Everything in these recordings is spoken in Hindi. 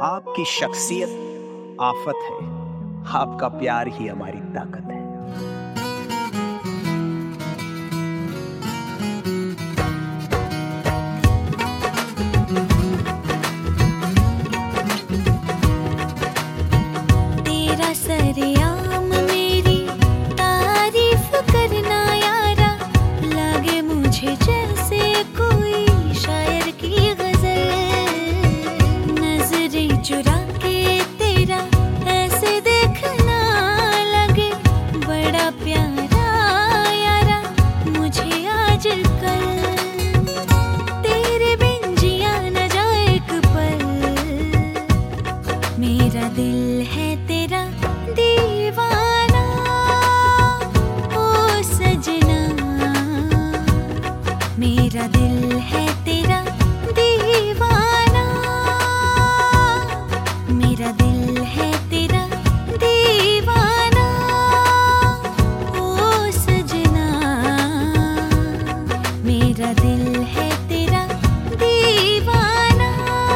आपकी शख्सियत आफत है, आपका प्यार ही हमारी ताकत है। तेरा सरेआम मेरी तारीफ करना यारा, लागे मुझे जैसे कोई शायर की गजल। नजरें चुरा के तेरा ऐसे देखना लगे, बड़ा प्यारा यारा मुझे आजकल। तेरे बिन जिया न जाए एक पल, मेरा दिल है तेरा दीवाना। ओ सजना, मेरा दिल है तेरा दीवाना। मेरा दिल है तेरा दीवाना। ओ सजना, मेरा दिल है तेरा दीवाना।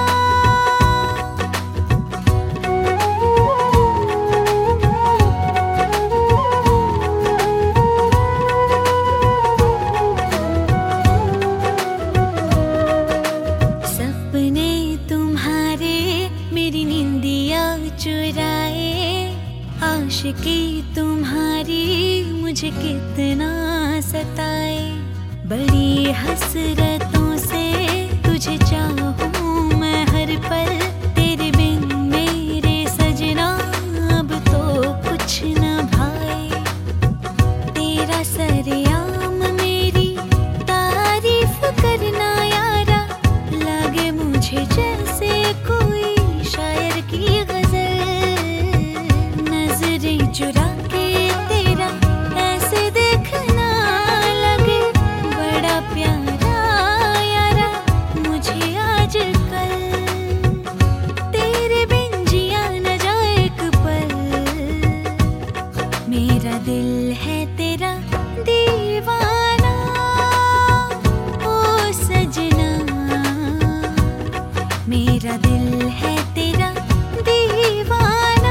सपने तुम्हारे मेरी नींदिया चुराए, आशिकी तुम्हारी मुझे कितना सताए। बड़ी हसरतों से तुझे चाहूं मैं हर पल, तेरे बिन मेरे सजना अब तो कुछ न भाए। तेरा सरेआम मेरी तारीफ करना यारा, लागे मुझे जैसे कोई शायर की गजल। नजरें चुरा के तेरा ऐसे देखना लगे, बड़ा प्यारा यारा मुझे आजकल। तेरे बिन जिया न जाए एक पल, मेरा दिल है तेरा दीवाना। ओ सजना, मेरा दिल है तेरा दीवाना।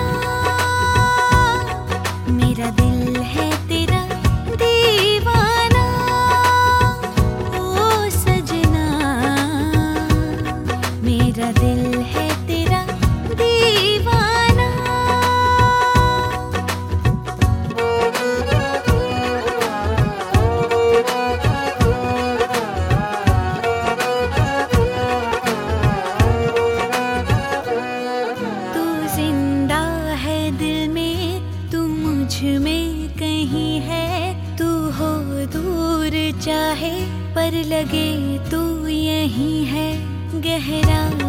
मेरा दिल है तेरा दीवाना। ओ सजना, मेरा दिल है तेरा दीवाना। तू जिंदा है दिल में, तू मुझ में कहीं है। तू हो दूर चाहे पर लगे तू यहीं है। गहरा